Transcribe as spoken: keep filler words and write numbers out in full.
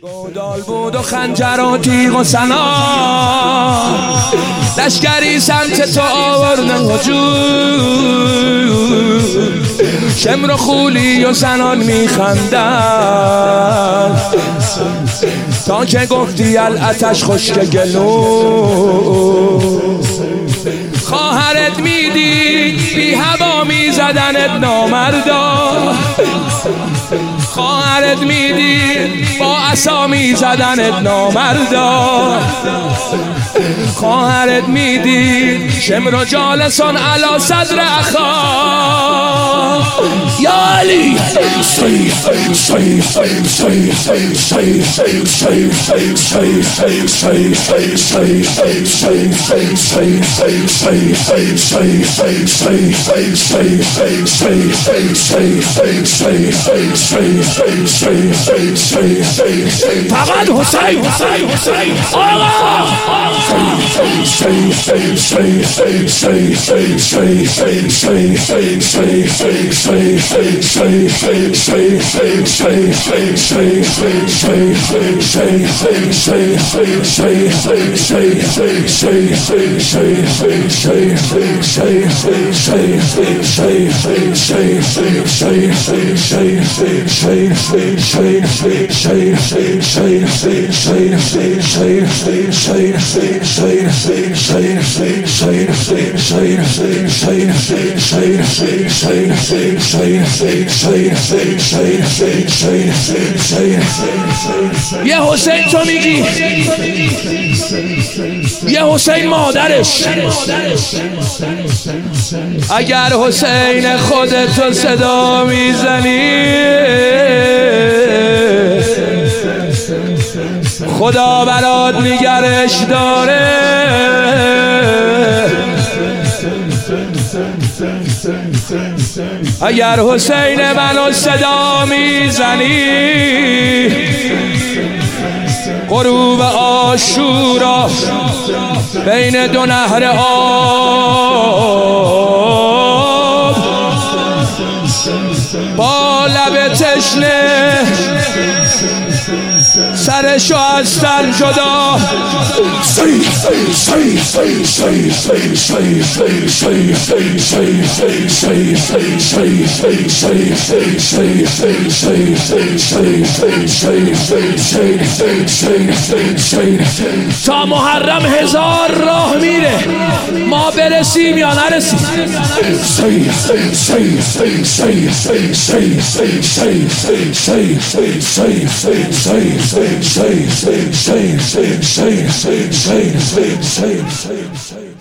گودال بود و خنجر و تیغ و سنا، لشکری سمت تو آوردن هجوم، شمر و خولی و زنان میخندن تا که گفتی الاتش خشک گلو. خواهرت میدید بی هوا میزدنت نامردا، خواهرت میدید با عصا میزدنت نامردا، خواهرت میدید شمر جالسان علی صدر اخا. یا علی سی سی سی سی سی سی فقط حسین آقا یه حسین تو میگی، یه حسین مادرش. اگر حسین خودتو صدا میزنی خدا برات نگرش داره. اگر حسین منو صدا میزنی غروب عاشورا بین دو نهر آب با لب تشنه سرشو از تن جدا. تا محرم هزار راه میره، ما برسیم یا نرسیم. Say, say, say, say, say, say, say, say, say, say.